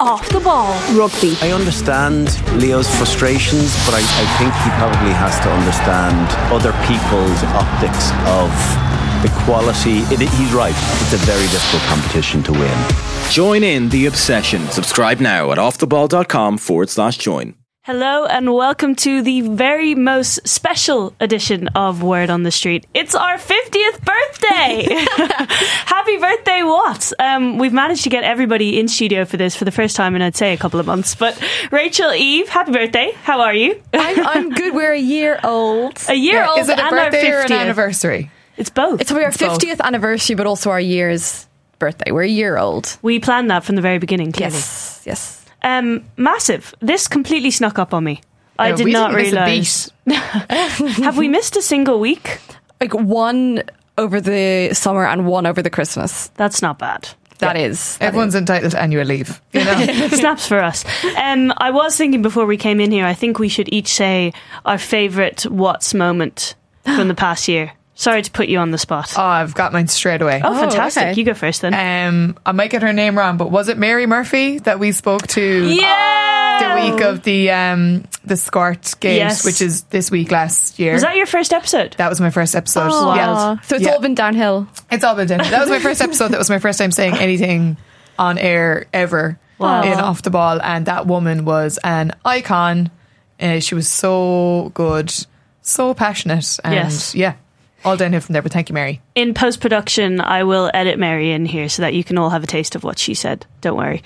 Off the Ball Rugby. I understand Leo's frustrations, but I think he probably has to understand other people's optics of the quality. He's right. It's a very difficult competition to win. Join in the obsession. Subscribe now at offtheball.com/join. Hello and welcome to the very most special edition of Word on the Street. It's our 50th birthday! Happy birthday, what? We've managed to get everybody in studio for this for the first time in, I'd say, a couple of months. But Rachel, Eve, happy birthday. How are you? I'm good. We're a year old. A year old is it a and birthday our 50th. or an anniversary? It's both. It's our 50th anniversary, but also our year's birthday. We're a year old. We planned that from the very beginning, clearly. Yes. Massive. This completely snuck up on me. I did not realise. Have we missed a single week? Like one over the summer and one over the Christmas. That's not bad. That is. Everyone's entitled to annual leave. You know? Snaps for us. I was thinking before we came in here, I think we should each say our favourite what's moment from the past year. Sorry to put you on the spot. Oh, I've got mine straight away. Oh, fantastic. okay. You go first then. I might get her name wrong, but was it Mary Murphy that we spoke to Yeah! the week of the Scort Games, Yes. which is this week last year? Was that your first episode? That was my first episode. Wow. Yeah. So it's all been downhill. It's all been done. That was my first episode. That was my first time saying anything on air ever in Off the Ball, and that woman was an icon. She was so good, so passionate, and Yes. yeah, all downhill from there. But thank you, Mary. In post-production, I will edit Mary in here so that you can all have a taste of what she said. Don't worry.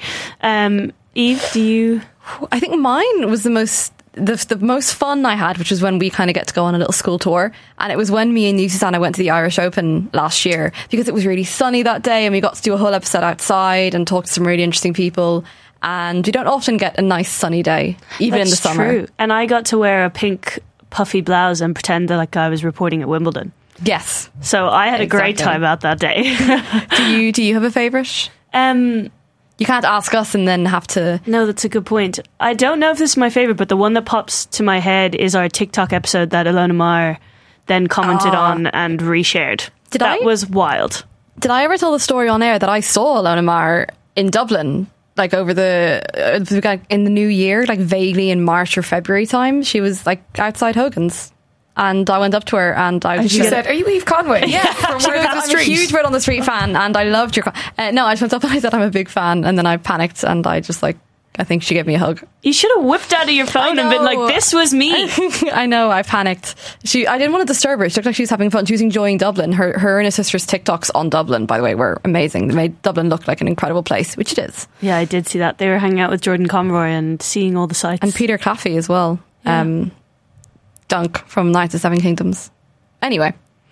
Eve, do you... I think mine was the most fun I had, which was when we kind of get to go on a little school tour. And it was when me and you, Susanna, went to the Irish Open last year, because it was really sunny that day and we got to do a whole episode outside and talk to some really interesting people. And we don't often get a nice sunny day, even in the summer. True. And I got to wear a pink puffy blouse and pretend that like I was reporting at Wimbledon. Yes. So I had a great time out that day. Do you have a favourite? You can't ask us and then have to... No, that's a good point. I don't know if this is my favourite, but the one that pops to my head is our TikTok episode that Ilona Maher then commented on and reshared. That was wild. Did I ever tell the story on air that I saw Ilona Maher in Dublin, like over in the new year, like vaguely in March or February time? She was like outside Hogan's. And I went up to her and She said, "Are you Eve Conway?" Yeah, from Word on the I'm Street. a huge Word on the Street fan, and I loved your. No, I just went up and I said I'm a big fan, and then I panicked and I just I think she gave me a hug. You should have whipped out of your phone and been like, "This was me." I know, I panicked. I didn't want to disturb her. She looked like she was having fun. She was enjoying Dublin. Her and her sister's TikToks on Dublin, by the way, were amazing. They made Dublin look like an incredible place, which it is. Yeah, I did see that. They were hanging out with Jordan Conroy and seeing all the sights. And Peter Claffey as well. Yeah. Dunk from Knights of Seven Kingdoms. Anyway,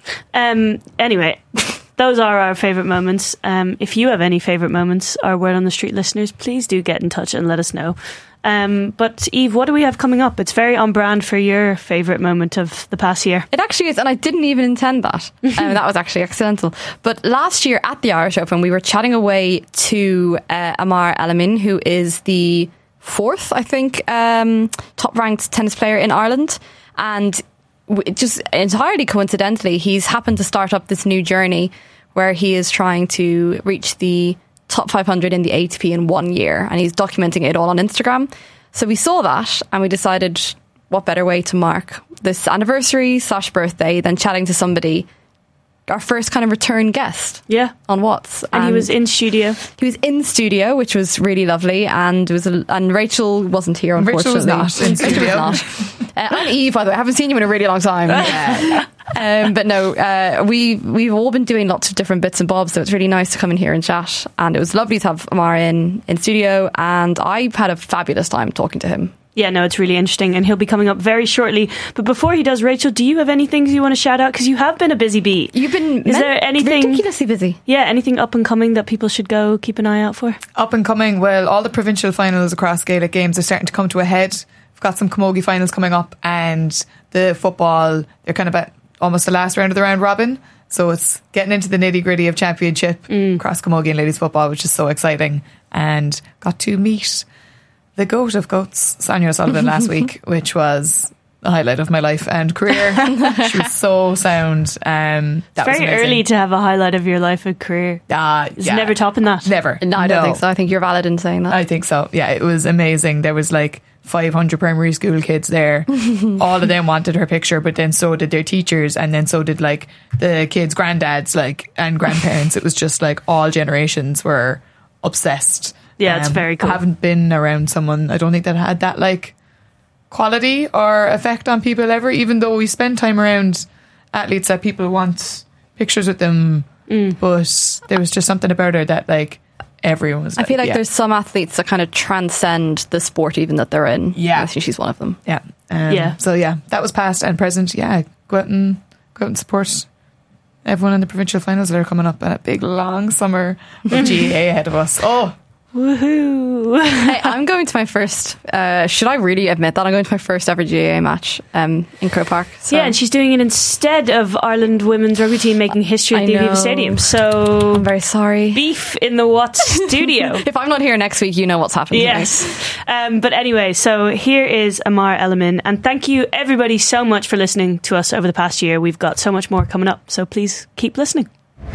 those are our favourite moments. If you have any favourite moments, our Word on the Street listeners, please do get in touch and let us know. But Eve, what do we have coming up? It's very on brand for your favourite moment of the past year. it actually is, and I didn't even intend that. That was actually accidental. But last year at the Irish Open, we were chatting away to Amar Elamin, who is the fourth, I think, top-ranked tennis player in Ireland. And just entirely coincidentally, he's happened to start up this new journey where he is trying to reach the top 500 in the ATP in 1 year, and he's documenting it all on Instagram. So we saw that and we decided, what better way to mark this anniversary/birthday than chatting to somebody, our first kind of return guest. Yeah. On What's. And he was in studio. He was in studio, which was really lovely, and Rachel wasn't here, unfortunately. Rachel was not in studio. Rachel was not. I'm Eve, by the way. I haven't seen you in a really long time. But no, we've all been doing lots of different bits and bobs, so it's really nice to come in here and chat. And it was lovely to have Amar in studio, and I had a fabulous time talking to him. Yeah, no, it's really interesting, and he'll be coming up very shortly. But before he does, Rachel, do you have any things you want to shout out? Because you have been a busy bee. You've been Is there anything ridiculously busy? Yeah, anything up and coming that people should go keep an eye out for? Up and coming, well, all the provincial finals across Gaelic games are starting to come to a head. We've got some camogie finals coming up, and the football, they're kind of at almost the last round of the round robin. So it's getting into the nitty gritty of championship across camogie and ladies football, which is so exciting. And got to meet the goat of goats, Sonia O'Sullivan, last week, which was the highlight of my life and career. She was so sound. That It's was very amazing. early to have a highlight of your life and career. It's Yeah. never topping that. Never. No, I don't think so. I think you're valid in saying that. I think so. Yeah, it was amazing. There was like 500 primary school kids there. All of them wanted her picture, but then so did their teachers, and then so did like the kids' granddads, like, and grandparents. It was just like all generations were obsessed. Yeah, it's very cool. I haven't been around someone, I don't think, that had that like quality or effect on people ever, even though we spend time around athletes that people want pictures with them. But there was just something about her that like everyone was I feel like yeah. there's some athletes that kind of transcend the sport even that they're in. Yeah. I think she's one of them. Yeah. Yeah. So yeah, that was past and present. Yeah, go out and support everyone in the provincial finals that are coming up, and a big long summer of GAA ahead of us. Oh, Woohoo! Hey, I'm going to my first, should I really admit that? I'm going to my first ever GAA match in Croke Park. So. Yeah, and she's doing it instead of Ireland women's rugby team making history at I the Aviva know. Stadium. So I'm very sorry. beef in the What studio. If I'm not here next week, you know what's happened to me. Yes. But anyway, so here is Amar Elamin. And thank you, everybody, so much for listening to us over the past year. We've got so much more coming up. So please keep listening.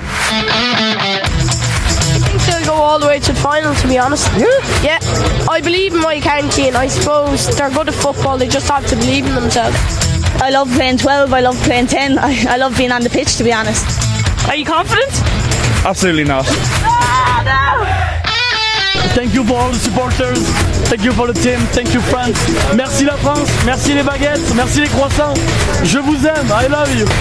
I think they'll go all the way to the final, to be honest. Yeah, I believe in my county, and I suppose they're good at football. They just have to believe in themselves. I love playing 12, I love playing 10. I love being on the pitch, to be honest. Are you confident? Absolutely not. Thank you for all the supporters. Thank you for the team. Thank you, France. Merci la France. Merci les baguettes. Merci les croissants. Je vous aime. I love you.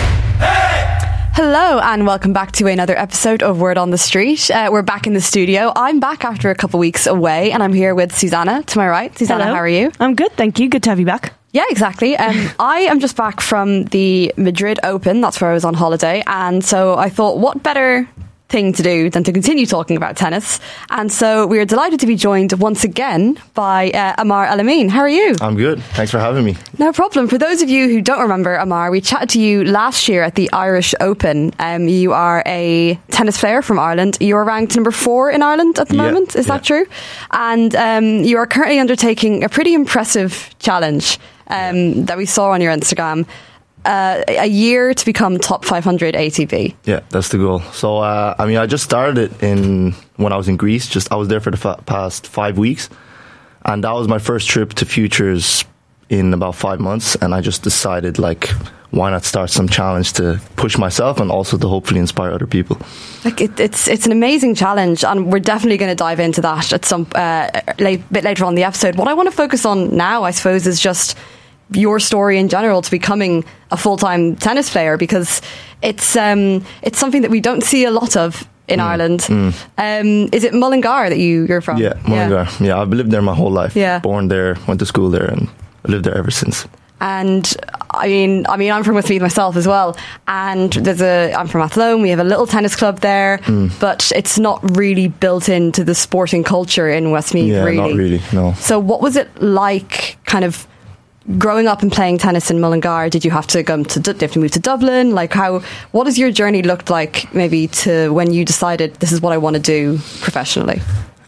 Hello and welcome back to another episode of Word on the Street. We're back in the studio. I'm back after a couple of weeks away, and I'm here with Susanna to my right. Susanna, Hello. how are you? I'm good, thank you. Good to have you back. Yeah, exactly. I am just back from the Madrid Open. That's where I was on holiday. And so I thought, what better thing to do than to continue talking about tennis? And so we are delighted to be joined once again by Amar Elamin. How are you? I'm good. Thanks for having me. No problem. For those of you who don't remember, Amar, we chatted to you last year at the Irish Open. You are a tennis player from Ireland. You are ranked number 4 in Ireland at the moment. Is that true? And you are currently undertaking a pretty impressive challenge that we saw on your Instagram. A year to become top 500 ATP. Yeah, that's the goal. So, I just started it when I was in Greece. I was there for the past 5 weeks. And that was my first trip to Futures in about 5 months. And I just decided, why not start some challenge to push myself and also to hopefully inspire other people. It's an amazing challenge, and we're definitely going to dive into that at some bit later on in the episode. What I want to focus on now, I suppose, is just your story in general to becoming a full-time tennis player, because it's something that we don't see a lot of in Ireland. Is it Mullingar that you're from? Yeah, Mullingar. Yeah, I've lived there my whole life. Yeah. Born there, went to school there, and I lived there ever since. And I mean, I'm from Westmeath myself as well. And I'm from Athlone. We have a little tennis club there, but it's not really built into the sporting culture in Westmeath. Yeah, really. not really. No. So, what was it like, kind of growing up and playing tennis in Mullingar? Did you have to move to Dublin? What has your journey looked like, maybe to when you decided this is what I want to do professionally?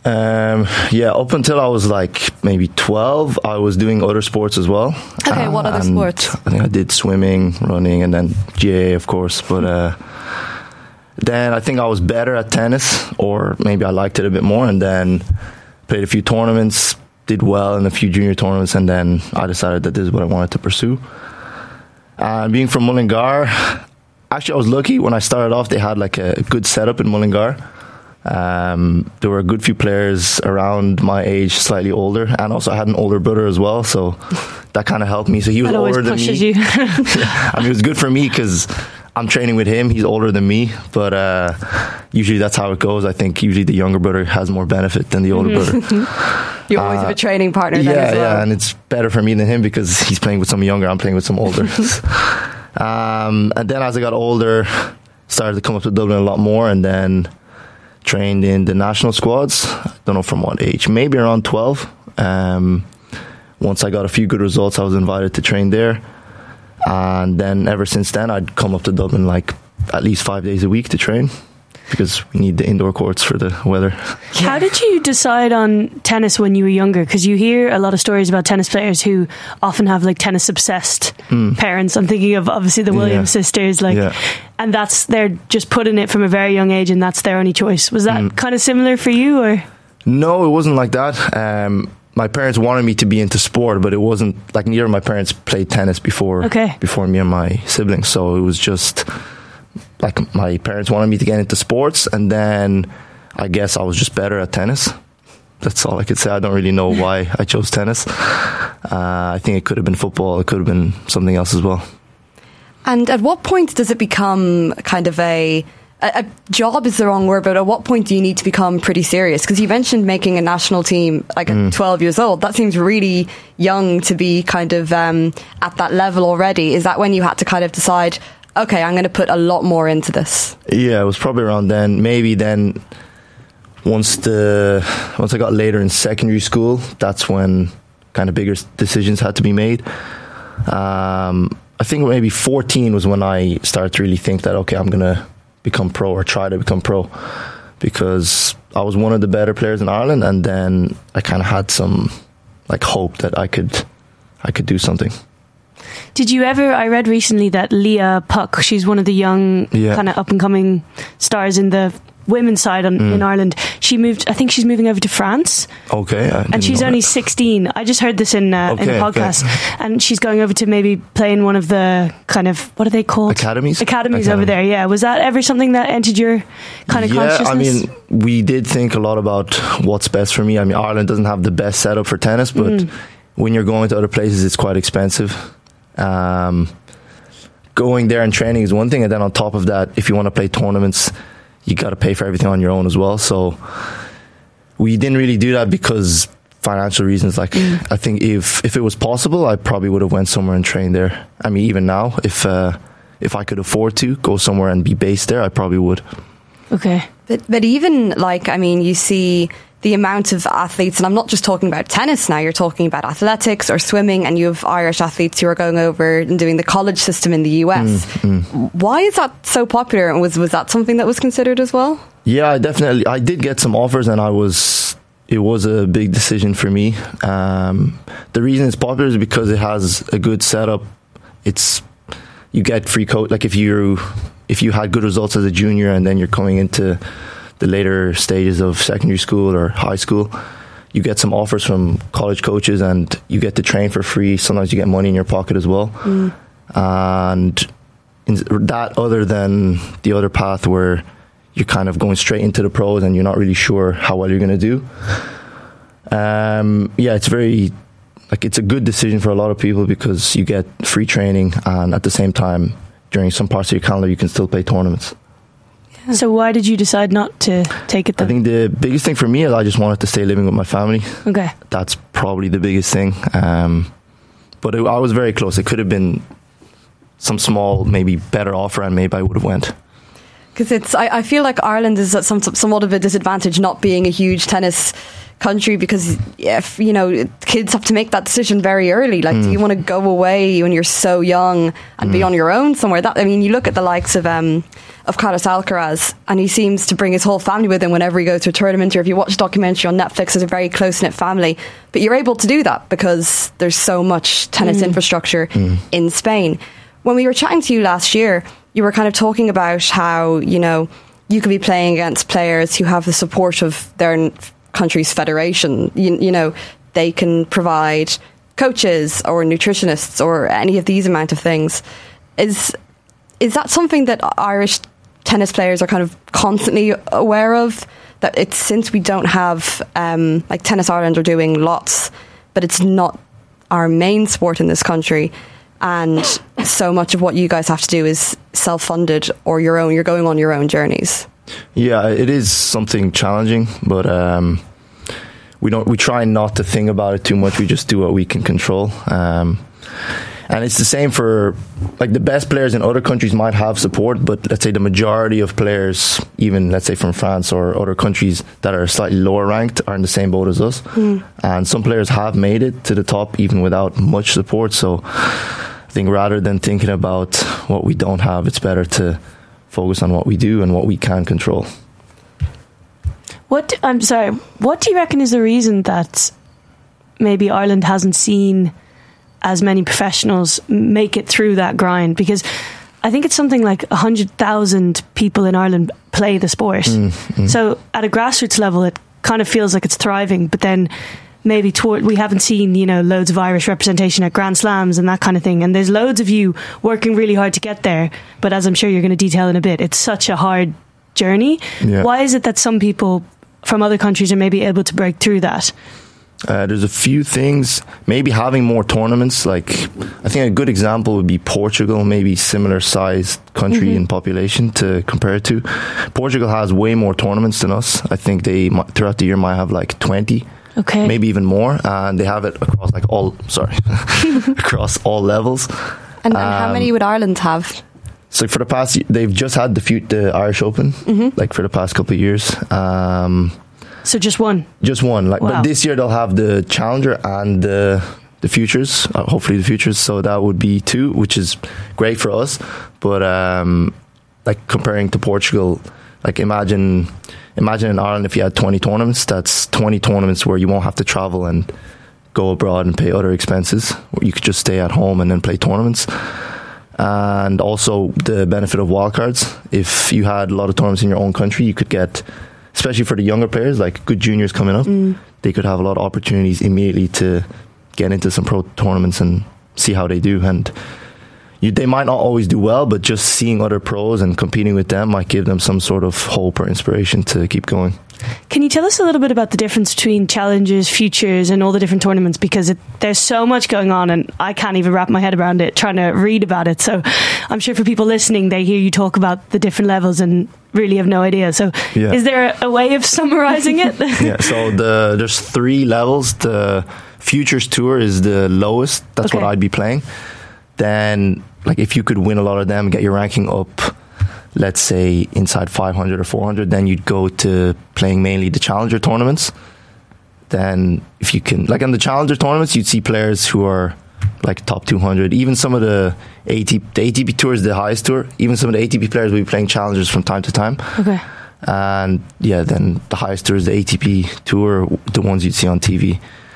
Up until I was maybe 12, I was doing other sports as well. Okay, what other sports? I think I did swimming, running, and then GAA, of course. But then I think I was better at tennis, or maybe I liked it a bit more, and then played a few tournaments, did well in a few junior tournaments, and then I decided that this is what I wanted to pursue. Being from Mullingar, actually I was lucky. When I started off, they had a good setup in Mullingar. There were a good few players around my age, slightly older, and also I had an older brother as well, so that kind of helped me. So he was older than me. You. It was good for me because I'm training with him. He's older than me, but usually that's how it goes. I think usually the younger brother has more benefit than the older brother. You always have a training partner then as well. Yeah, and it's better for me than him because he's playing with some younger, I'm playing with some older. And then as I got older, started to come up to Dublin a lot more, and then trained in the national squads. I don't know from what age, maybe around 12. Once I got a few good results, I was invited to train there. And then ever since then, I'd come up to Dublin at least 5 days a week to train. because we need the indoor courts for the weather. How did you decide on tennis when you were younger? Because you hear a lot of stories about tennis players who often have like tennis obsessed parents. I'm thinking of obviously the Williams sisters, and they're just put in it from a very young age, and that's their only choice. Was that kind of similar for you, or? No, it wasn't like that. My parents wanted me to be into sport, but it wasn't like neither of my parents played tennis before me and my siblings. So it was just like my parents wanted me to get into sports, and then I guess I was just better at tennis. That's all I could say. I don't really know why I chose tennis. I think it could have been football. It could have been something else as well. And at what point does it become kind of a job is the wrong word, but at what point do you need to become pretty serious? Because you mentioned making a national team like at 12 years old. That seems really young to be kind of at that level already. Is that when you had to kind of decide, okay, I'm going to put a lot more into this? Yeah, it was probably around then. Maybe then once I got later in secondary school, that's when kind of bigger decisions had to be made. I think maybe 14 was when I started to really think that, okay, I'm going to become pro or try to become pro, because I was one of the better players in Ireland, and then I kind of had some like hope that I could do something. Did you ever? I read recently that Leah Puck, she's one of the young kind of up and coming stars in the women's side in Ireland. She moved. I think she's moving over to France. Okay, and she's only 16. I just heard this in a podcast, and she's going over to maybe play in one of the kind of, what are they called? Academies over there. Yeah, was that ever something that entered your kind of consciousness? I mean, we did think a lot about what's best for me. I mean, Ireland doesn't have the best setup for tennis, but when you're going to other places, it's quite expensive. Going there and training is one thing, and then on top of that, if you want to play tournaments, you got to pay for everything on your own as well. So we didn't really do that because financial reasons. Like I think if it was possible, I probably would have went somewhere and trained there. I mean, even now, if I could afford to go somewhere and be based there, I probably would. Okay. But even like, I mean, you see the amount of athletes, and I'm not just talking about tennis now, you're talking about athletics or swimming, and you have Irish athletes who are going over and doing the college system in the US. Why is that so popular, and was that something that was considered as well? Yeah, I did get some offers, and it was a big decision for me. The reason it's popular is because it has a good setup. You get free coach, like if you had good results as a junior and then you're coming into the later stages of secondary school or high school, you get some offers from college coaches and you get to train for free. Sometimes you get money in your pocket as well. And that, other than the other path where you're kind of going straight into the pros and you're not really sure how well you're going to do. It's very, like, it's a good decision for a lot of people because you get free training, and at the same time, during some parts of your calendar, you can still play tournaments. So why did you decide not to take it then? I think the biggest thing for me is I just wanted to stay living with my family. Okay. That's probably the biggest thing. But I was very close. It could have been some small, maybe better offer, and maybe I would have went. Because I feel like Ireland is at somewhat of a disadvantage not being a huge tennis country, because if kids have to make that decision very early. Like, do you want to go away when you're so young and be on your own somewhere? You look at the likes of Carlos Alcaraz, and he seems to bring his whole family with him whenever he goes to a tournament, or if you watch a documentary on Netflix, it's a very close-knit family. But you're able to do that because there's so much tennis infrastructure in Spain. When we were chatting to you last year, you were kind of talking about how, you could be playing against players who have the support of their country's federation. They can provide coaches or nutritionists or any of these amount of things. Is that something that Irish tennis players are kind of constantly aware of? That it's, since we don't have, like Tennis Ireland are doing lots, but it's not our main sport in this country. And so much of what you guys have to do is self-funded or you're going on your own journeys. Yeah, it is something challenging, but we try not to think about it too much. We just do what we can control. And it's the same for, like, the best players in other countries might have support, but let's say the majority of players, even let's say from France or other countries that are slightly lower ranked, are in the same boat as us. And some players have made it to the top even without much support. So I think rather than thinking about what we don't have, it's better to focus on what we do and what we can control. What do you reckon is the reason that maybe Ireland hasn't seen as many professionals make it through that grind? Because I think it's something like 100,000 people in Ireland play the sport. So at a grassroots level, it kind of feels like it's thriving, but then maybe we haven't seen, loads of Irish representation at Grand Slams and that kind of thing. And there's loads of you working really hard to get there. But as I'm sure you're going to detail in a bit, it's such a hard journey. Yeah. Why is it that some people from other countries are maybe able to break through that? There's a few things. Maybe having more tournaments. Like, I think a good example would be Portugal, maybe similar sized country in population to compare it to. Portugal has way more tournaments than us. I think they throughout the year might have like 20. Okay. Maybe even more, and they have it across across all levels. And how many would Ireland have? So for the past, they've just had the Irish Open, like for the past couple of years. So just one? Just one. But this year they'll have the Challenger and the Futures, hopefully the Futures. So that would be 2, which is great for us. But like comparing to Portugal, like imagine in Ireland if you had 20 tournaments. That's 20 tournaments where you won't have to travel and go abroad and pay other expenses. Where you could just stay at home and then play tournaments. And also the benefit of wildcards. If you had a lot of tournaments in your own country, you could get, especially for the younger players, like good juniors coming up, they could have a lot of opportunities immediately to get into some pro tournaments and see how they do. And they might not always do well, but just seeing other pros and competing with them might give them some sort of hope or inspiration to keep going. Can you tell us a little bit about the difference between Challengers, Futures and all the different tournaments? Because there's so much going on and I can't even wrap my head around it trying to read about it. So I'm sure for people listening, they hear you talk about the different levels and really have no idea. So is there a way of summarising it? Yeah, so there's 3 levels. The Futures Tour is the lowest. That's what I'd be playing. Then, like, if you could win a lot of them, get your ranking up, let's say inside 500 or 400, then you'd go to playing mainly the Challenger tournaments. Then if you can, like on the Challenger tournaments, you'd see players who are like top 200. Even some of the ATP Tour is the highest tour. Even some of the ATP players will be playing Challengers from time to time. Okay. And then the highest tour is the ATP Tour, the ones you'd see on TV.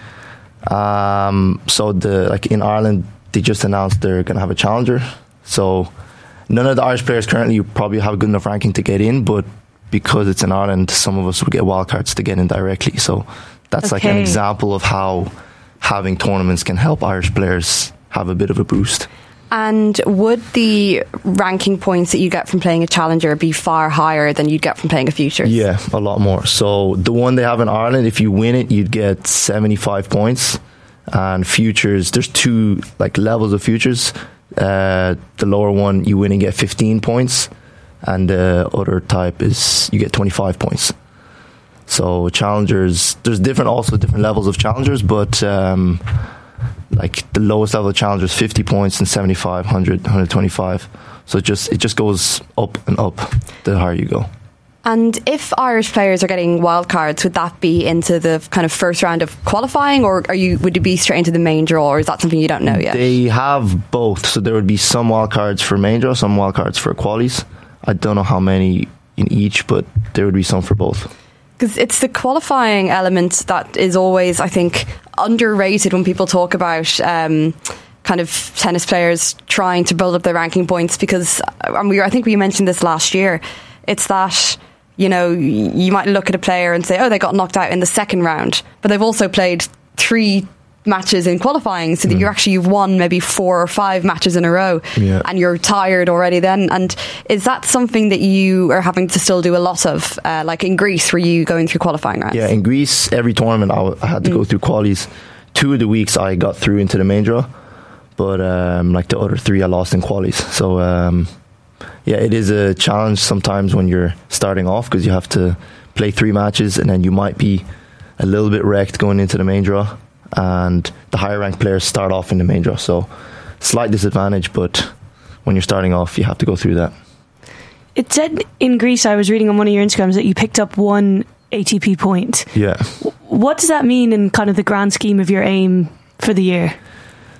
So like in Ireland, they just announced they're going to have a Challenger. So none of the Irish players currently probably have a good enough ranking to get in, but because it's in Ireland, some of us will get wildcards to get in directly. So that's like an example of how having tournaments can help Irish players have a bit of a boost. And would the ranking points that you get from playing a Challenger be far higher than you'd get from playing a Futures? Yeah, a lot more. So the one they have in Ireland, if you win it, you'd get 75 points. And Futures, there's 2 like levels of Futures. The lower one, you win and get 15 points. And the other type is you get 25 points. So Challengers, there's different levels of Challengers, but like the lowest level of Challengers 50 points and 75, 100, 125. So it just goes up and up the higher you go. And if Irish players are getting wildcards, would that be into the kind of first round of qualifying, or would it be straight into the main draw, or is that something you don't know yet? They have both. So there would be some wildcards for main draw, some wildcards for qualies. I don't know how many in each, but there would be some for both. Because it's the qualifying element that is always, I think, underrated when people talk about kind of tennis players trying to build up their ranking points. Because I think we mentioned this last year. It's that, you might look at a player and say, oh, they got knocked out in the second round, but they've also played 3 matches in qualifying, so that you've won maybe 4 or 5 matches in a row, and you're tired already then. And is that something that you are having to still do a lot of, like in Greece, were you going through qualifying rounds? Yeah, in Greece, every tournament I had to go through qualies. 2 of the weeks I got through into the main draw, but like the other 3 I lost in qualies. So it is a challenge sometimes when you're starting off, because you have to play 3 matches and then you might be a little bit wrecked going into the main draw, and the higher ranked players start off in the main draw, so slight disadvantage, but when you're starting off you have to go through that. It said in Greece, I was reading on one of your Instagrams, that you picked up 1 ATP point. Yeah. What does that mean in kind of the grand scheme of your aim for the year?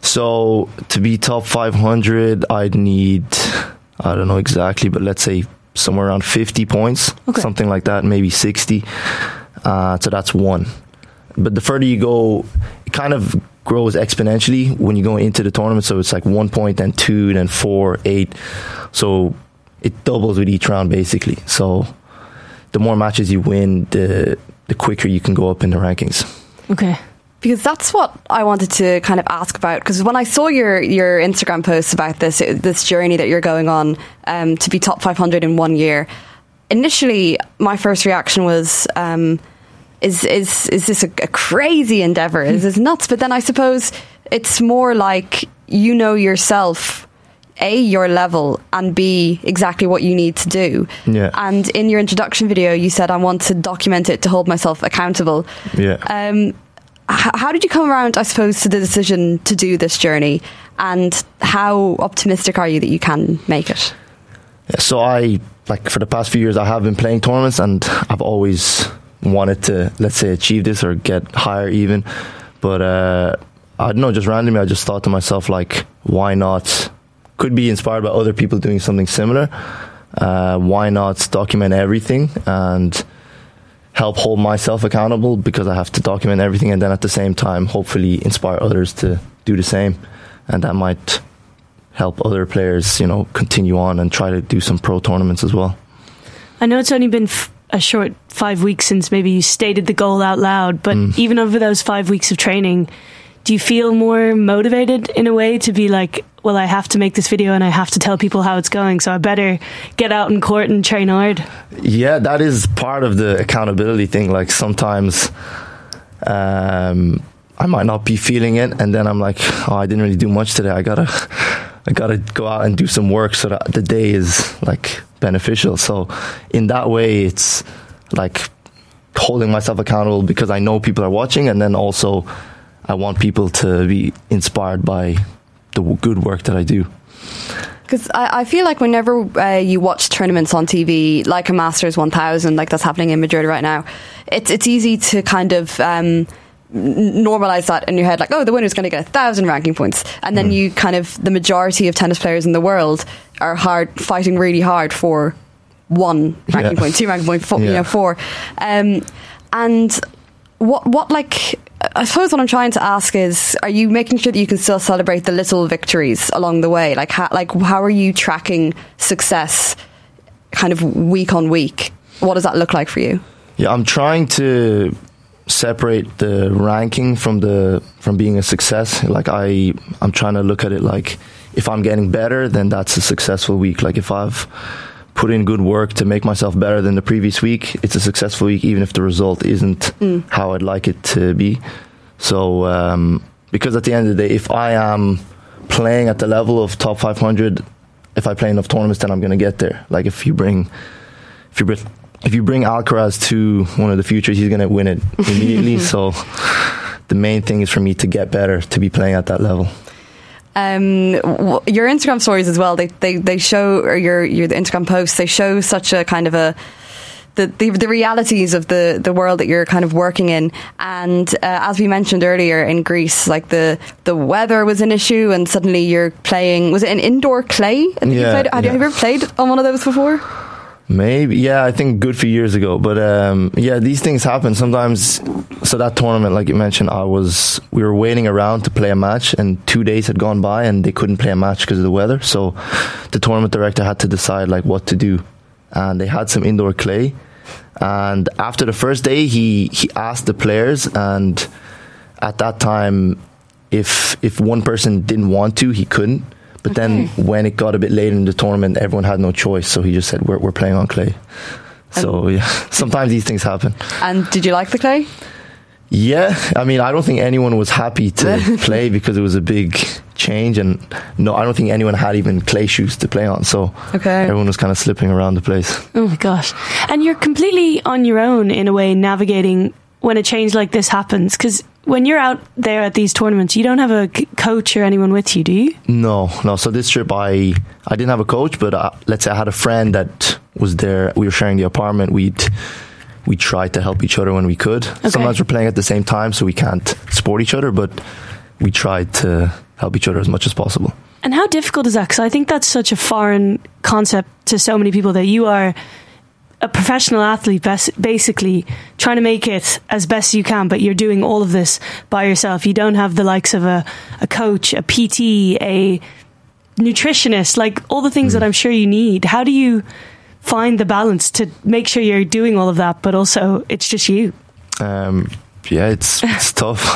So to be top 500 I'd need, I don't know exactly, but let's say somewhere around 50 points, something like that, maybe 60. So that's 1. But the further you go, it kind of grows exponentially when you go into the tournament. So it's like 1 point, then 2, then 4, 8. So it doubles with each round basically. So the more matches you win, the quicker you can go up in the rankings. Okay. Because that's what I wanted to kind of ask about. Because when I saw your Instagram posts about this journey that you're going on to be top 500 in 1 year, initially my first reaction was, is this a crazy endeavour? Is this nuts? But then I suppose it's more like you know yourself, A, your level, and B, exactly what you need to do. Yeah. And in your introduction video, you said, I want to document it to hold myself accountable. Yeah. How did you come around, I suppose, to the decision to do this journey? And how optimistic are you that you can make it? Yeah, so for the past few years, I have been playing tournaments and I've always wanted to, let's say, achieve this or get higher even. But I don't know, just randomly, I just thought to myself, like, why not? Could be inspired by other people doing something similar. Why not document everything and help hold myself accountable, because I have to document everything, and then at the same time hopefully inspire others to do the same, and that might help other players, continue on and try to do some pro tournaments as well. I know it's only been a short 5 weeks since maybe you stated the goal out loud, but even over those 5 weeks of training, do you feel more motivated in a way to be like, well, I have to make this video and I have to tell people how it's going, so I better get out in court and train hard? Yeah, that is part of the accountability thing. Like sometimes I might not be feeling it, and then I'm like, oh, I didn't really do much today. I gotta go out and do some work so that the day is like beneficial. So in that way, it's like holding myself accountable because I know people are watching, and then also I want people to be inspired by the good work that I do. Because I feel like whenever you watch tournaments on TV, like a Masters 1000, like that's happening in Madrid right now, it's easy to kind of normalise that in your head, like, oh, the winner's going to get 1,000 ranking points. And then you kind of, the majority of tennis players in the world are fighting really hard for 1 ranking point, 2 ranking point, 4. And what like, I suppose what I'm trying to ask is, are you making sure that you can still celebrate the little victories along the way? Like how are you tracking success kind of week on week? What does that look like for you? Yeah, I'm trying to separate the ranking from being a success. Like I'm trying to look at it like, if I'm getting better, then that's a successful week. Like if I've put in good work to make myself better than the previous week, it's a successful week, even if the result isn't how I'd like it to be. So because at the end of the day, if I am playing at the level of top 500, if I play enough tournaments, then I'm going to get there. Like if you bring Alcaraz to one of the futures, he's going to win it immediately. So the main thing is for me to get better, to be playing at that level. Your Instagram stories as well, they show, or your the Instagram posts, they show such a kind of the realities of the world that you're kind of working in. And as we mentioned earlier, in Greece, like the weather was an issue, and suddenly you're playing, was it an indoor clay? Have you ever played on one of those before? Maybe, yeah, I think good few years ago. But yeah, these things happen sometimes. So that tournament, like you mentioned, we were waiting around to play a match, and 2 days had gone by and they couldn't play a match because of the weather. So the tournament director had to decide like what to do, and they had some indoor clay. And after the first day, he asked the players, and at that time, if one person didn't want to, he couldn't. But then when it got a bit later in the tournament, everyone had no choice. So he just said, we're playing on clay. So yeah, sometimes these things happen. And did you like the clay? Yeah. I mean, I don't think anyone was happy to play because it was a big change. And no, I don't think anyone had even clay shoes to play on. So everyone was kind of slipping around the place. Oh my gosh. And you're completely on your own in a way, navigating when a change like this happens. Because when you're out there at these tournaments, you don't have a coach or anyone with you, do you? No. So this trip, I didn't have a coach, but let's say I had a friend that was there. We were sharing the apartment. We tried to help each other when we could. Sometimes we're playing at the same time, so we can't support each other, but we tried to help each other as much as possible. And how difficult is that? Because I think that's such a foreign concept to so many people, that you are a professional athlete, basically trying to make it as best you can, but you're doing all of this by yourself. You don't have the likes of a coach, a PT, a nutritionist, like all the things that I'm sure you need. How do you find the balance to make sure you're doing all of that, but also it's just you? It's tough.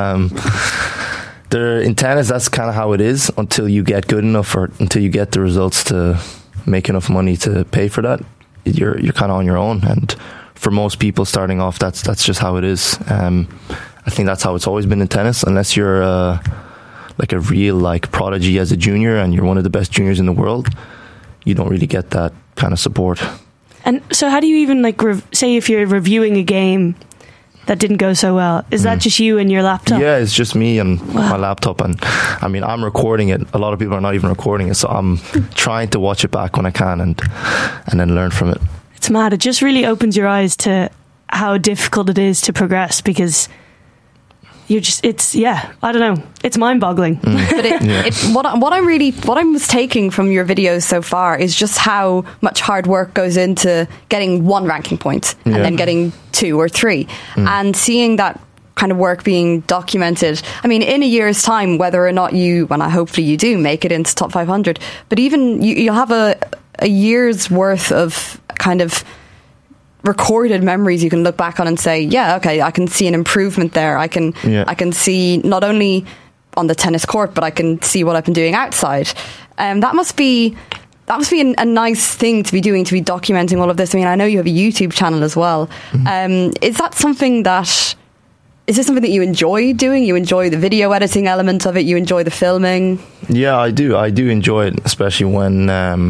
In tennis, that's kind of how it is until you get good enough, or until you get the results to make enough money to pay for that. You're kind of on your own, and for most people starting off, that's just how it is. I think that's how it's always been in tennis, unless you're like a real like prodigy as a junior and you're one of the best juniors in the world. You don't really get that kind of support. And so how do you even like say if you're reviewing a game that didn't go so well, is that just you and your laptop? Yeah, it's just me and my laptop. And I mean, I'm recording it. A lot of people are not even recording it, so I'm trying to watch it back when I can and then learn from it. It's mad. It just really opens your eyes to how difficult it is to progress, because I don't know, it's mind-boggling. But what I was taking from your videos so far is just how much hard work goes into getting one ranking point and then getting 2 or 3, and seeing that kind of work being documented. I mean, in a year's time, whether or not hopefully you do make it into top 500, but even you'll have a year's worth of kind of recorded memories you can look back on and say, yeah, okay, I can see an improvement there. I can see not only on the tennis court, but I can see what I've been doing outside. That must be a nice thing to be doing, to be documenting all of this. I mean, I know you have a YouTube channel as well. Is this something that you enjoy doing? You enjoy the video editing element of it? You enjoy the filming? Yeah, I do enjoy it, especially when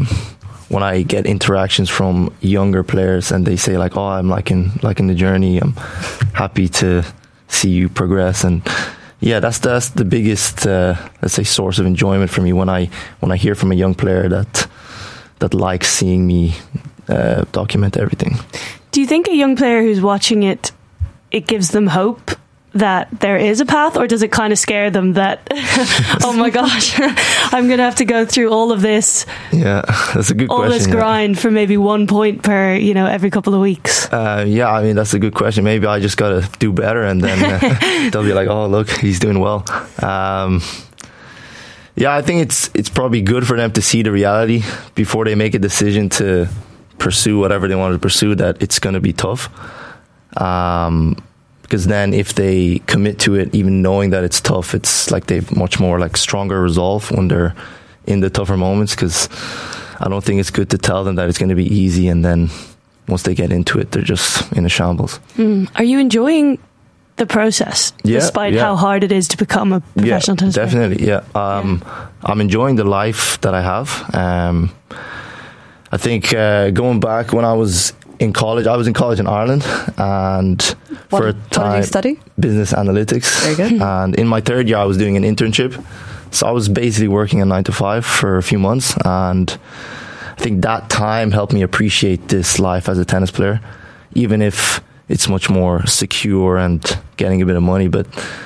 I get interactions from younger players and they say like, oh, I'm liking the journey. I'm happy to see you progress. And yeah, that's the biggest, let's say, source of enjoyment for me when I hear from a young player that likes seeing me document everything. Do you think a young player who's watching it gives them hope that there is a path, or does it kind of scare them that oh my gosh, I'm gonna have to go through all of this? Yeah, that's a good question. All this grind for maybe 1 point per every couple of weeks. Yeah, I mean, that's a good question. Maybe I just gotta do better, and then they'll be like, oh look, he's doing well. Yeah, I think it's probably good for them to see the reality before they make a decision to pursue whatever they want to pursue, that it's going to be tough. Because then if they commit to it, even knowing that it's tough, it's like they've much more like stronger resolve when they're in the tougher moments. Because I don't think it's good to tell them that it's going to be easy, and then once they get into it, they're just in a shambles. Are you enjoying the process, despite how hard it is to become a professional tennis player? Definitely, yeah. I'm enjoying the life that I have. I think going back when I was in college in Ireland, and for a time, what did you study? Business analytics. Very good. And in my third year, I was doing an internship, so I was basically working a 9 to 5 for a few months, and I think that time helped me appreciate this life as a tennis player, even if it's much more secure and getting a bit of money, but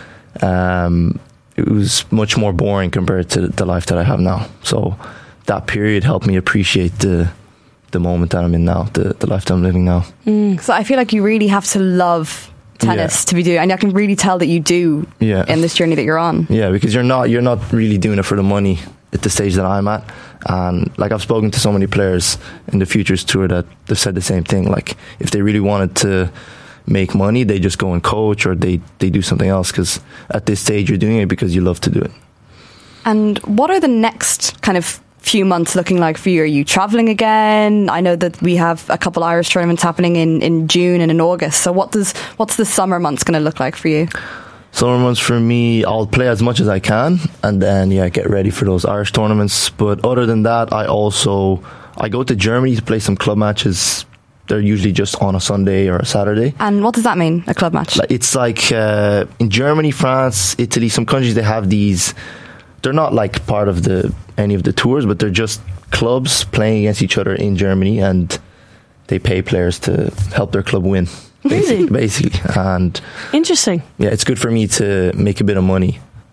it was much more boring compared to the life that I have now. So that period helped me appreciate the moment that I'm in now, the life that I'm living now. So I feel like you really have to love tennis to be doing, and I can really tell that you do in this journey that you're on. Yeah, because you're not really doing it for the money at the stage that I'm at. And like, I've spoken to so many players in the Futures Tour that they've said the same thing. Like, if they really wanted to make money, they just go and coach, or they do something else, because at this stage you're doing it because you love to do it. And what are the next kind of few months looking like for you? Are you travelling again? I know that we have a couple Irish tournaments happening in June and in August. So what's the summer months going to look like for you? Summer months for me, I'll play as much as I can, and then get ready for those Irish tournaments. But other than that, I go to Germany to play some club matches. They're usually just on a Sunday or a Saturday. And what does that mean, a club match? It's like in Germany, France, Italy, some countries, they have these. They're not like part of any of the tours, but they're just clubs playing against each other in Germany, and they pay players to help their club win. Basically. And interesting. Yeah, it's good for me to make a bit of money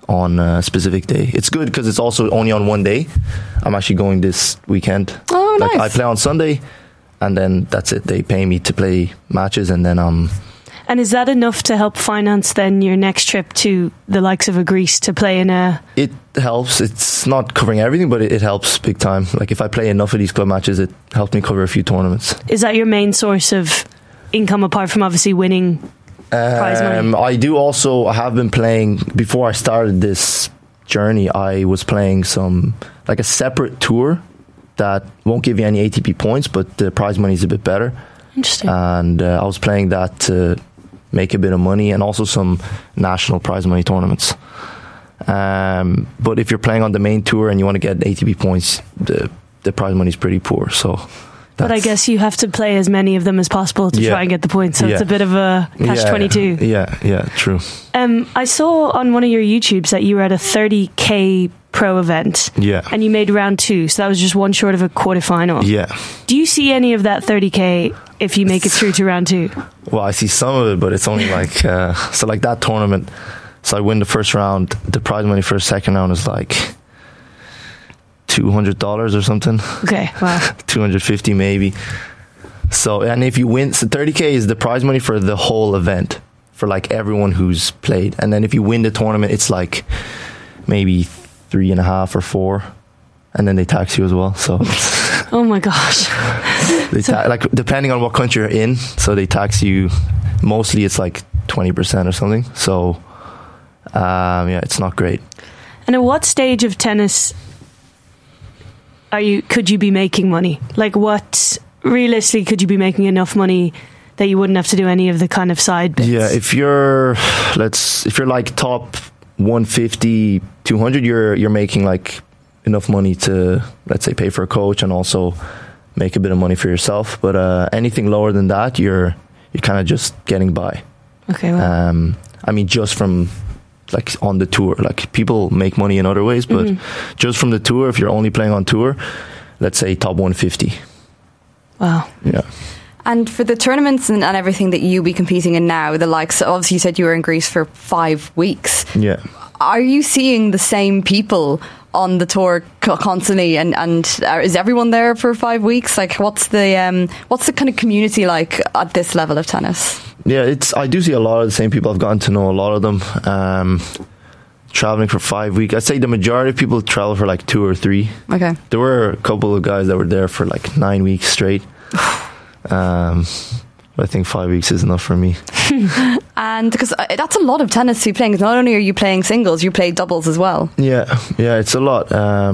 on a specific day. It's good because it's also only on one day. I'm actually going this weekend. Oh, like, nice. I play on Sunday, and then that's it. They pay me to play matches, and then And is that enough to help finance then your next trip to the likes of a Greece to play in a... It helps. It's not covering everything, but it helps big time. Like if I play enough of these club matches, it helps me cover a few tournaments. Is that your main source of income apart from obviously winning prize money? I have been playing, before I started this journey, I was playing like a separate tour that won't give you any ATP points, but the prize money is a bit better. Interesting. And I was playing that to make a bit of money, and also some national prize money tournaments. But if you're playing on the main tour and you want to get ATP points, the prize money is pretty poor. So, but I guess you have to play as many of them as possible to try and get the points. So it's a bit of a catch-22. Yeah, true. I saw on one of your YouTubes that you were at a 30k pro event. Yeah. And you made round 2, so that was just one short of a quarterfinal. Yeah. Do you see any of that 30k if you make it through to round 2? Well, I see some of it, but it's only like so like that tournament. So I win the first round. The prize money for the second round is like $200 or something. Okay, wow. 250 maybe. So, and if you win, so 30k is the prize money for the whole event, for like everyone who's played. And then if you win the tournament, it's like maybe 3.5 or 4, and then they tax you as well. So, oh my gosh. like depending on what country you're in, so they tax you. Mostly it's like 20% or something. So, it's not great. And at what stage of tennis could you be making money? Like, what realistically could you be making enough money that you wouldn't have to do any of the kind of side bits? Yeah, if you're like top 150, 200, you're making like enough money to, let's say, pay for a coach and also make a bit of money for yourself. But anything lower than that, you're kind of just getting by. Okay. Well. I mean, just from like on the tour, like people make money in other ways, but just from the tour, if you're only playing on tour, let's say top 150. Wow. Yeah. And for the tournaments and everything that you be competing in now, the likes, obviously you said you were in Greece for 5 weeks. Yeah. Are you seeing the same people on the tour constantly, and is everyone there for 5 weeks? Like, what's the kind of community like at this level of tennis? Yeah, I do see a lot of the same people. I've gotten to know a lot of them. Traveling for 5 weeks, I'd say the majority of people travel for like 2 or 3. Okay. There were a couple of guys that were there for like 9 weeks straight. But I think 5 weeks is enough for me. And because that's a lot of tennis to be playing, because not only are you playing singles, you play doubles as well. Yeah, it's a lot.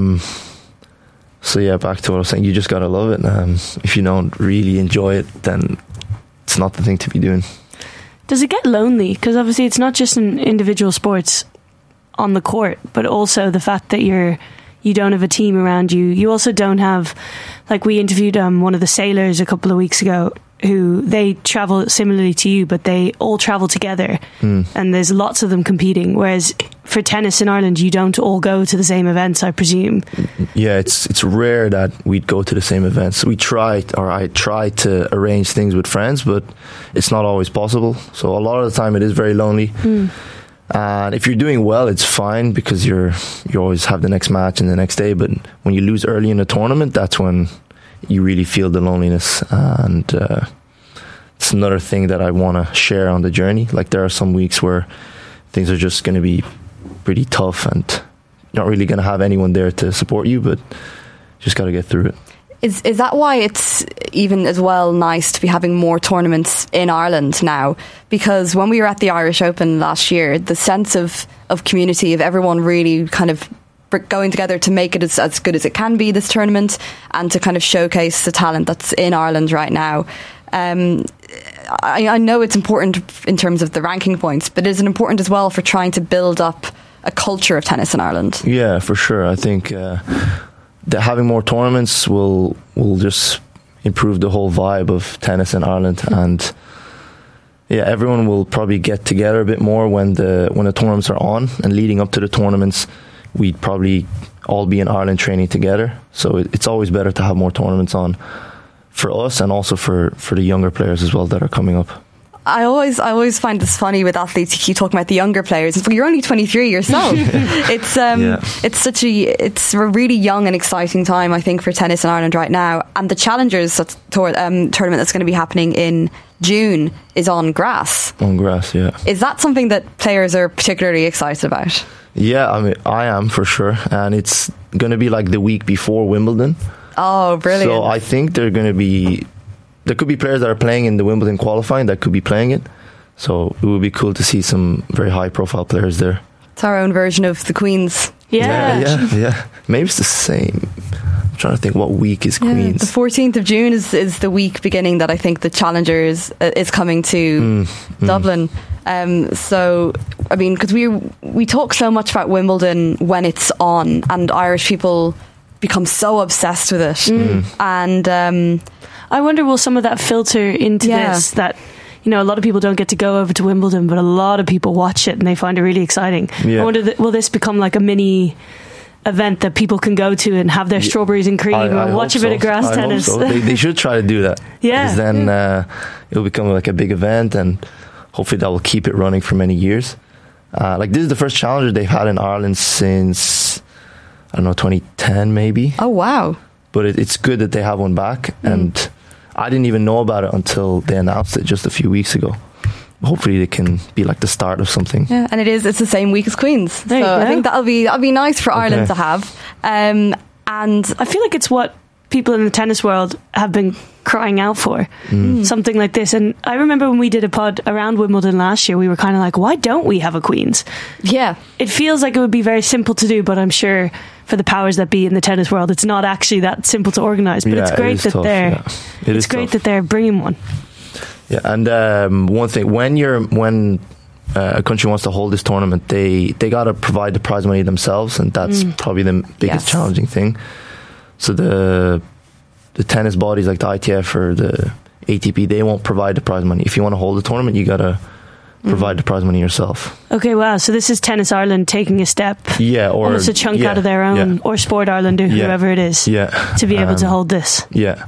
So yeah, back to what I was saying, you just gotta love it. If you don't really enjoy it, then it's not the thing to be doing. Does it get lonely? Because obviously it's not just an individual sports on the court, but also the fact that you don't have a team around you. You also don't have, like, we interviewed one of the sailors a couple of weeks ago, who they travel similarly to you, but they all travel together, and there's lots of them competing. Whereas for tennis in Ireland, you don't all go to the same events, I presume. Yeah, it's rare that we'd go to the same events. I try to arrange things with friends, but it's not always possible. So a lot of the time, it is very lonely. And if you're doing well, it's fine because you always have the next match and the next day. But when you lose early in a tournament, that's when you really feel the loneliness. And it's another thing that I want to share on the journey. Like, there are some weeks where things are just going to be pretty tough and you're not really going to have anyone there to support you, but just got to get through it. Is that why it's even as well nice to be having more tournaments in Ireland now? Because when we were at the Irish Open last year, the sense of community, of everyone really kind of going together to make it as good as it can be, this tournament, and to kind of showcase the talent that's in Ireland right now. I know it's important in terms of the ranking points, but is it important as well for trying to build up a culture of tennis in Ireland? Yeah, for sure. I think that having more tournaments will just improve the whole vibe of tennis in Ireland, and yeah, everyone will probably get together a bit more when the tournaments are on. And leading up to the tournaments, we'd probably all be in Ireland training together. So it's always better to have more tournaments on for us, and also for the younger players as well that are coming up. I always find this funny with athletes. You keep talking about the younger players. It's, you're only 23 yourself. It's a really young and exciting time, I think, for tennis in Ireland right now. And the Challengers tournament that's going to be happening in June is on grass. On grass, yeah. Is that something that players are particularly excited about? Yeah, I mean, I am for sure. And it's going to be like the week before Wimbledon. Oh, brilliant. So I think there could be players that are playing in the Wimbledon qualifying that could be playing it. So it would be cool to see some very high profile players there. It's our own version of the Queens. Yeah. Maybe it's the same. I'm trying to think what week is Queens. The 14th of June is the week beginning that I think the Challengers is coming to Dublin. So, I mean, because we talk so much about Wimbledon when it's on, and Irish people become so obsessed with it. And I wonder, will some of that filter into this? That, you know, a lot of people don't get to go over to Wimbledon, but a lot of people watch it and they find it really exciting. I wonder, will this become like a mini event that people can go to and have their strawberries and cream and watch a bit of grass tennis? So. They should try to do that. Because then it'll become like a big event, and hopefully that will keep it running for many years. Like, this is the first Challenger they've had in Ireland since, I don't know, 2010 maybe. Oh, wow. But it's good that they have one back, and I didn't even know about it until they announced it just a few weeks ago. Hopefully it can be like the start of something. Yeah, and it's the same week as Queens. So I think that'll be nice for Ireland to have. And I feel like it's what people in the tennis world have been crying out for, something like this. And I remember when we did a pod around Wimbledon last year, we were kind of like, why don't we have a Queens? Yeah. It feels like it would be very simple to do, but I'm sure for the powers that be in the tennis world, it's not actually that simple to organise. But it's great that that they're bringing one. Yeah, and one thing, when a country wants to hold this tournament, they got to provide the prize money themselves, and that's probably the biggest challenging thing. So the tennis bodies like the ITF or the ATP, they won't provide the prize money. If you want to hold the tournament, you got to provide the prize money yourself. Okay, wow. So this is Tennis Ireland taking a step, or almost a chunk out of their own, or Sport Ireland, or whoever it is, to be able to hold this. Yeah.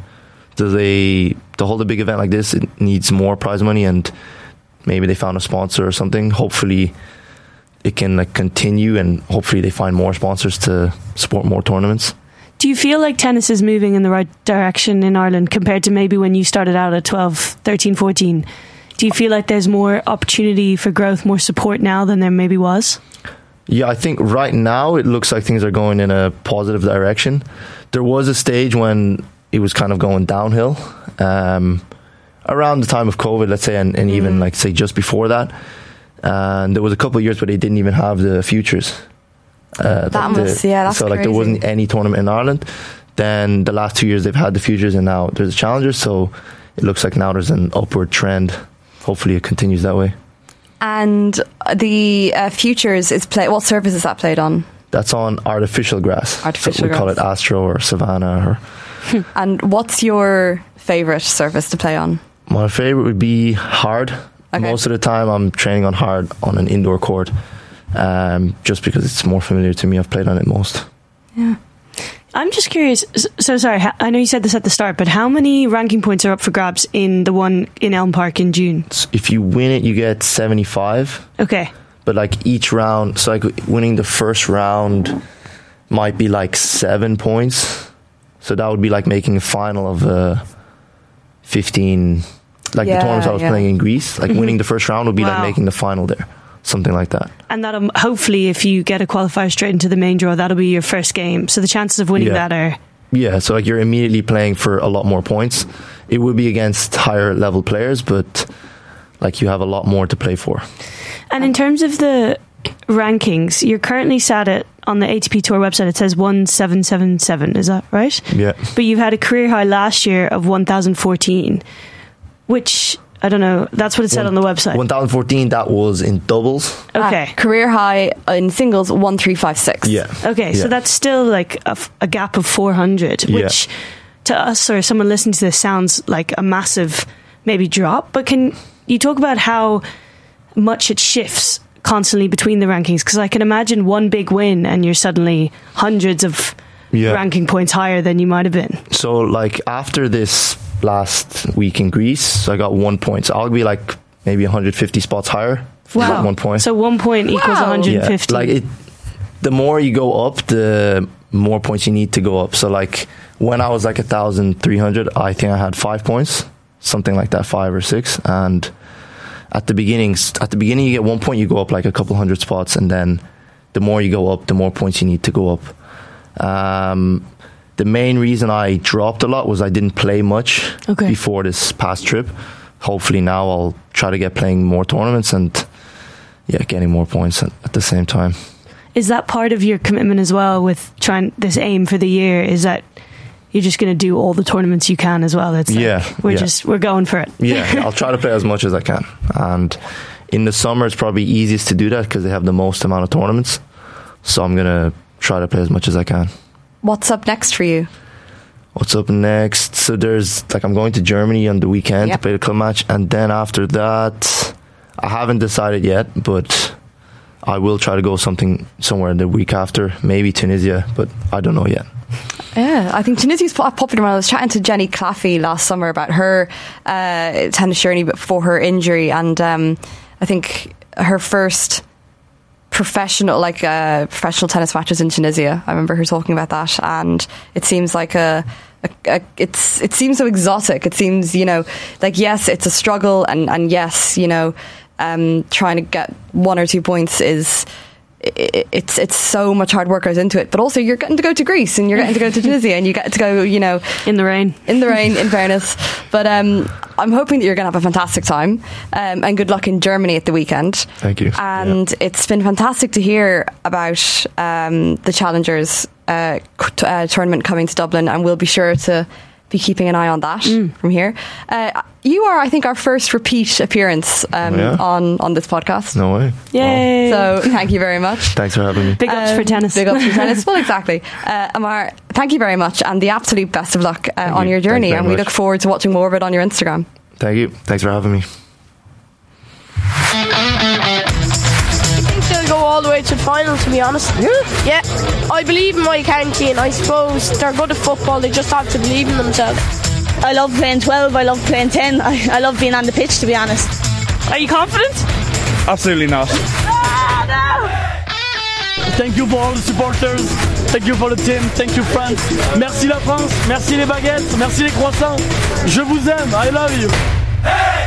To hold a big event like this, it needs more prize money, and maybe they found a sponsor or something. Hopefully it can continue, and hopefully they find more sponsors to support more tournaments. Do you feel like tennis is moving in the right direction in Ireland compared to maybe when you started out at 12, 13, 14? Do you feel like there's more opportunity for growth, more support now than there maybe was? Yeah, I think right now it looks like things are going in a positive direction. There was a stage when it was kind of going downhill around the time of COVID, let's say, and even like say just before that. And there was a couple of years where they didn't even have the futures. That's so like crazy. There wasn't any tournament in Ireland. Then the last 2 years they've had the futures, and now there's a Challenger. So it looks like now there's an upward trend. Hopefully it continues that way. And the futures is what surface is that played on? That's on artificial grass. Artificial grass. We call it Astro or Savannah. And what's your favourite surface to play on? My favourite would be hard. Okay. Most of the time I'm training on hard on an indoor court, just because it's more familiar to me. I've played on it most. Yeah. I'm just curious, so sorry, I know you said this at the start, but how many ranking points are up for grabs in the one in Elm Park in June? If you win it, you get 75. Okay. But like each round, so like winning the first round might be like 7 points. So that would be like making a final of 15, like the tournaments I was playing in Greece. Like winning the first round would be like making the final there. Something like that. And that'll hopefully, if you get a qualifier straight into the main draw, that'll be your first game. So the chances of winning that are... Yeah, so like you're immediately playing for a lot more points. It would be against higher level players, but like you have a lot more to play for. And in terms of the rankings, you're currently sat at, on the ATP Tour website, it says 1777, is that right? Yeah. But you've had a career high last year of 1014, which... I don't know. That's what it said on the website. 1014, that was in doubles. Okay. Career high in singles, 1356. Yeah. Okay, so that's still like a gap of 400, which to us or someone listening to this sounds like a massive maybe drop. But can you talk about how much it shifts constantly between the rankings? Because I can imagine one big win and you're suddenly hundreds of ranking points higher than you might have been. So like after this last week in Greece, I got 1 point. So I'll be like maybe 150 spots higher for Wow. 1 point. So 1 point equals Wow. 150. Yeah, like the more you go up, the more points you need to go up. So like when I was like 1,300, I think I had 5 points, something like that, 5 or 6. And at the beginning you get 1 point, you go up like a couple hundred spots, and then the more you go up, the more points you need to go up. The main reason I dropped a lot was I didn't play much before this past trip. Hopefully now I'll try to get playing more tournaments and getting more points at the same time. Is that part of your commitment as well with trying this aim for the year? Is that you're just going to do all the tournaments you can as well? It's we're going for it. Yeah, I'll try to play as much as I can. And in the summer, it's probably easiest to do that because they have the most amount of tournaments. So I'm going to try to play as much as I can. What's up next for you? What's up next? So I'm going to Germany on the weekend to play the club match. And then after that, I haven't decided yet, but I will try to go somewhere the week after, maybe Tunisia, but I don't know yet. Yeah, I think Tunisia's popular. When I was chatting to Jenny Claffey last summer about her tennis journey before her injury, and I think her first professional tennis matches in Tunisia. I remember her talking about that, and it seems like it seems so exotic. It seems, like, yes, it's a struggle, and yes, trying to get 1 or 2 points is it's so much hard work goes into it. But also you're getting to go to Greece and you're getting to go to Tunisia and you get to go, in the rain, in fairness. But I'm hoping that you're going to have a fantastic time, and good luck in Germany at the weekend. Thank you. And it's been fantastic to hear about the Challengers tournament coming to Dublin, and we'll be sure to be keeping an eye on that from here. You are, I think, our first repeat appearance on this podcast. No way. Yay. So thank you very much. Thanks for having me. Big ups for tennis. Big ups for tennis. Well, exactly. Amar, thank you very much, and the absolute best of luck on your journey, and we look forward to watching more of it on your Instagram. Thank you. Thanks for having me. They'll go all the way to the final, to be honest. Yeah, I believe in my county, and I suppose they're good at football. They just have to believe in themselves. I love playing 12, I love playing 10. I love being on the pitch, to be honest. Are you confident? Absolutely not. Thank you for all the supporters. Thank you for the team. Thank you, France. Merci la France. Merci les baguettes. Merci les croissants. Je vous aime. I love you. Hey!